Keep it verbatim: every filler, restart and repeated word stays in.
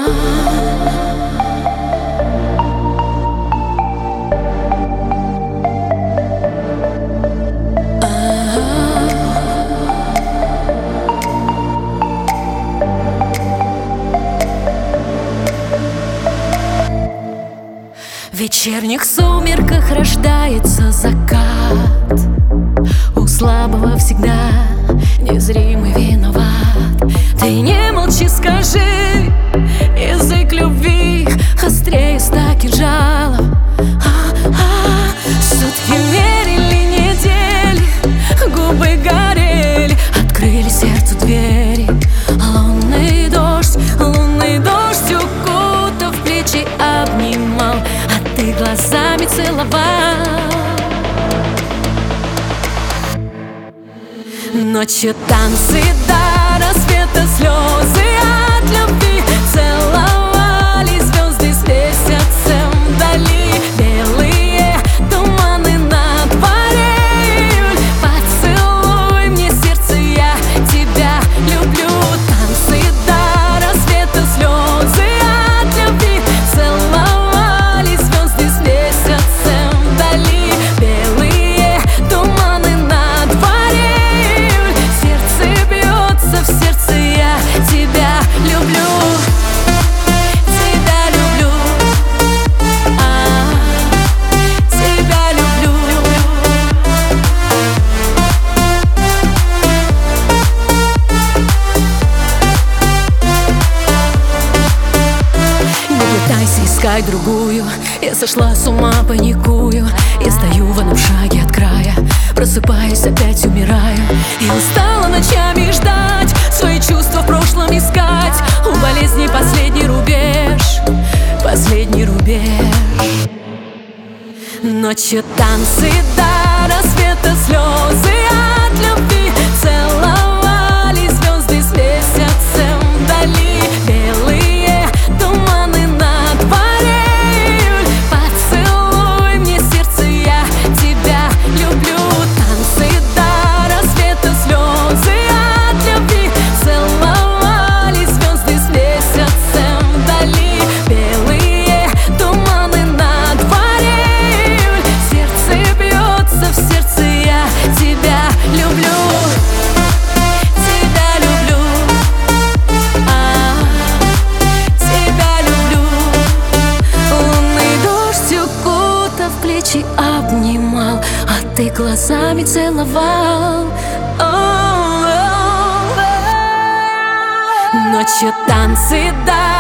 В вечерних сумерках рождается закат. У слабого всегда незримый виноват. Ты не молчи, скажи, язык любви острее ста кинжалов. А-а-а. Сутки мерили недели, губы горели, открыли сердцу двери. Лунный дождь, лунный дождь укутав плечи, обнимал, а ты глазами целовал. Ночью танцы до рассвета, слезы от любви, целовались звезды с месяцем вдали. Белые туманы на дворе июль, поцелуй мне сердце, я тебя люблю. Танцы до рассвета, слезы от любви, целовались звезды с месяцем вдали. Белые туманы на дворе, в сердце я тебя люблю, тебя люблю, а, тебя люблю. Не пытайся искать другую, я сошла с ума, паникую. Я стою в одном шаге от края, просыпаюсь, опять умираю. И устала ночами ждать, свои чувства в прошлом искать. У болезни последний рубеж, последний рубеж. Ночью танцы до рассвета, слезы от любви, целовались звезды с месяцем вдали. Белые туманы на дворе июль, поцелуй мне сердце, я тебя люблю. Танцы до рассвета, слезы от любви, целовались звезды с месяцем вдали. Белые туманы на дворе июль, сердце бьется, в сердце я тебя люблю, тебя люблю, а, тебя люблю. Лунный дождь укутав плечи, обнимал, а ты глазами целовал. Ночью танцы до